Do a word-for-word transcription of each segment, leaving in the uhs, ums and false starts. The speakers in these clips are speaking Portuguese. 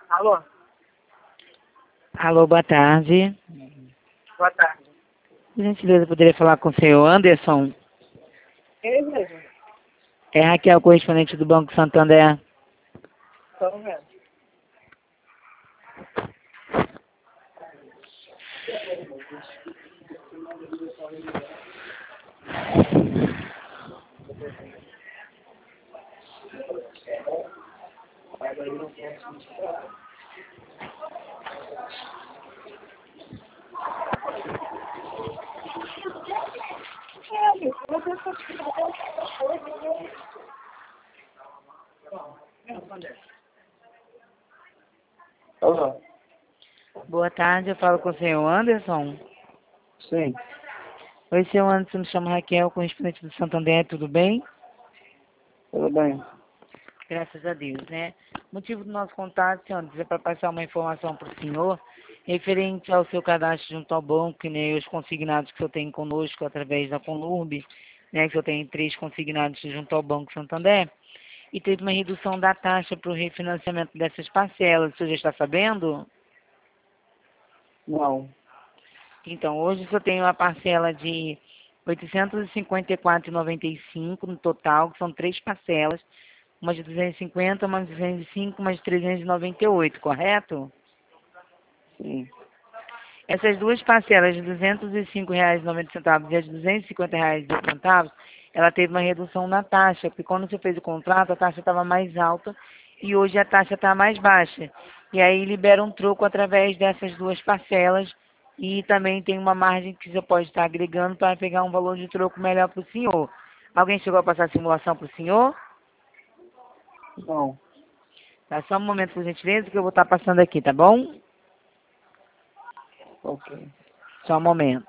Alô? Alô, boa tarde. Boa tarde. Por gentileza, poderia falar com o senhor Anderson? É ele mesmo. É Raquel, correspondente do Banco Santander. Estamos vendo. Alô? Boa tarde, eu falo com o senhor Anderson. Sim. Oi, senhor Anderson, me chamo Raquel, correspondente do Santander, tudo bem? Tudo bem. Graças a Deus, né? O motivo do nosso contato, senhor Anderson, é para passar uma informação para o senhor referente ao seu cadastro junto ao banco, né, e os consignados que o senhor tem conosco através da Conurb, né, que o senhor tem três consignados junto ao Banco Santander, e teve uma redução da taxa para o refinanciamento dessas parcelas. O senhor já está sabendo? Não. Então, hoje eu tenho uma parcela de oitocentos e cinquenta e quatro reais e noventa e cinco no total, que são três parcelas, uma de duzentos e cinquenta, uma de duzentos e cinco, uma de trezentos e noventa e oito, correto? Sim. Essas duas parcelas de duzentos e cinco reais e noventa centavos e a de duzentos e cinquenta reais e oito centavos, ela teve uma redução na taxa, porque quando você fez o contrato, a taxa estava mais alta e hoje a taxa está mais baixa. E aí libera um troco através dessas duas parcelas e também tem uma margem que você pode estar agregando para pegar um valor de troco melhor para o senhor. Alguém chegou a passar a simulação para o senhor? Não. Tá, só um momento, por gentileza, que eu vou estar passando aqui, tá bom? Ok. Só um momento.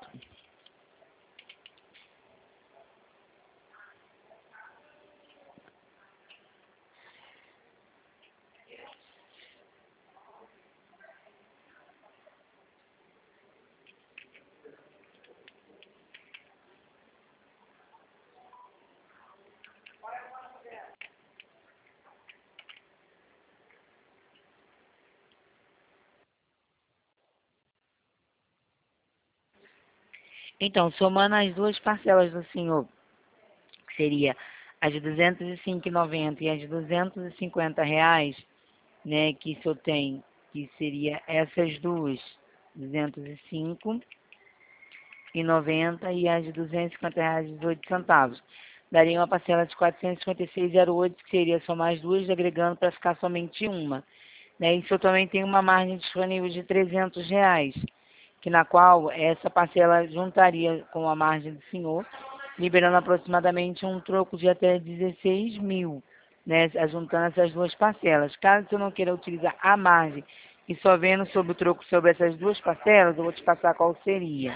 Então, somando as duas parcelas do senhor, que seria a de duzentos e cinco reais e noventa centavos e a de duzentos e cinquenta reais, né, que o senhor tem, que seria essas duas, duzentos e cinco reais e noventa centavos e a de duzentos e cinquenta reais e dezoito centavos. Daria uma parcela de quatrocentos e cinquenta e seis reais e zero oito, que seria somar as duas, agregando para ficar somente uma. Né? E o senhor também tem uma margem disponível de trezentos reais, que na qual essa parcela juntaria com a margem do senhor, liberando aproximadamente um troco de até dezesseis mil, né, juntando essas duas parcelas. Caso você não queira utilizar a margem e só vendo sobre o troco sobre essas duas parcelas, eu vou te passar qual seria.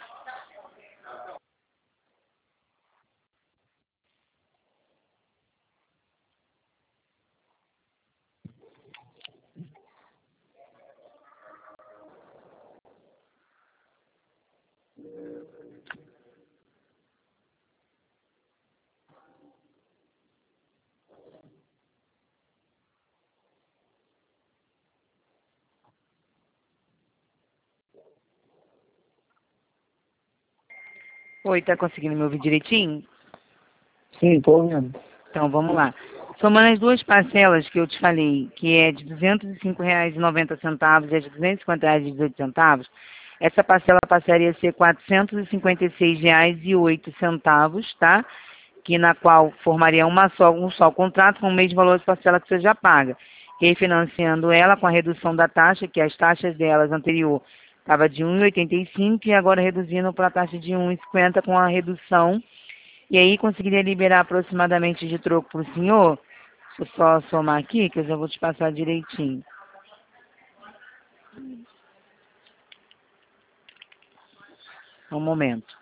Oi, tá conseguindo me ouvir direitinho? Sim, tô ouvindo. Então, vamos lá. Somando as duas parcelas que eu te falei, que é de duzentos e cinco reais e noventa centavos e a de duzentos e cinquenta reais e dezoito centavos, essa parcela passaria a ser quatrocentos e cinquenta e seis reais e oito centavos, tá? Que na qual formaria uma só, um só contrato com o mesmo valor de parcela que você já paga. Refinanciando ela com a redução da taxa, que as taxas delas anterior estava de um vírgula oitenta e cinco e agora reduzindo para a taxa de um vírgula cinquenta com a redução. E aí conseguiria liberar aproximadamente de troco para o senhor. Deixa eu só somar aqui, que eu já vou te passar direitinho. Um momento.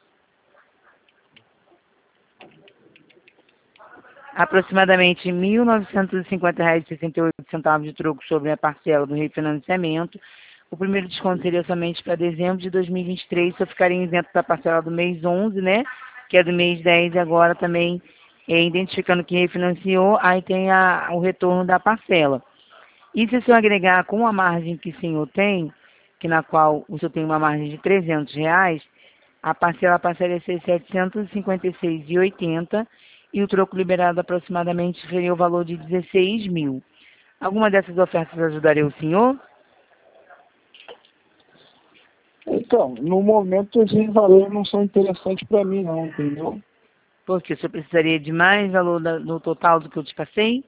Aproximadamente mil novecentos e cinquenta reais e sessenta e oito centavos de troco sobre a parcela do refinanciamento. O primeiro desconto seria somente para dezembro de dois mil e vinte e três, só ficaria isento da parcela do mês onze, né? Que é do mês dez, e agora também é, identificando que refinanciou, aí tem a, o retorno da parcela. E se o senhor agregar com a margem que o senhor tem, que na qual o senhor tem uma margem de trezentos reais, a parcela passaria a ser setecentos e cinquenta e seis reais e oitenta centavos e o troco liberado aproximadamente seria o valor de dezesseis mil. Alguma dessas ofertas ajudaria o senhor? Então, no momento esses valores não são interessantes para mim não, entendeu? Porque o senhor precisaria de mais valor da- no total do que eu te passei?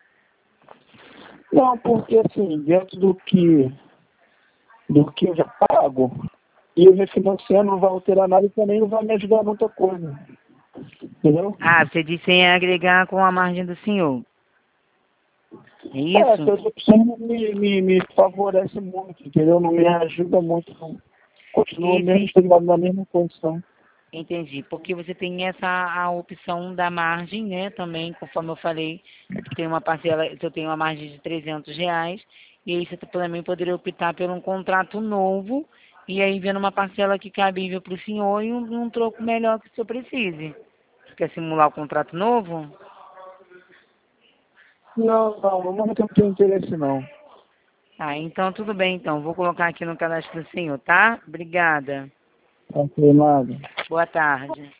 Não, porque assim, dentro do que, do que eu já pago, e eu refinanciando não vai alterar nada e também não vai me ajudar muita coisa. Entendeu? Ah, você disse sem agregar com a margem do senhor. É É, isso? essas opções não me, me, me favorecem muito, entendeu? Não me ajuda muito. Não. Continua E mesmo se, chegando na mesma condição. entendi. Porque você tem essa a opção da margem, né? Também, conforme eu falei, tem uma parcela, eu tenho uma margem de trezentos reais, e aí você também poderia optar por um contrato novo, e aí vendo uma parcela que cabível para o senhor e um, um troco melhor que o senhor precise. Quer simular o contrato novo? Não, não, no momento eu não tenho interesse não. Ah, então tudo bem, então. Vou colocar aqui no cadastro do senhor, tá? Obrigada. Não tem nada. Boa tarde.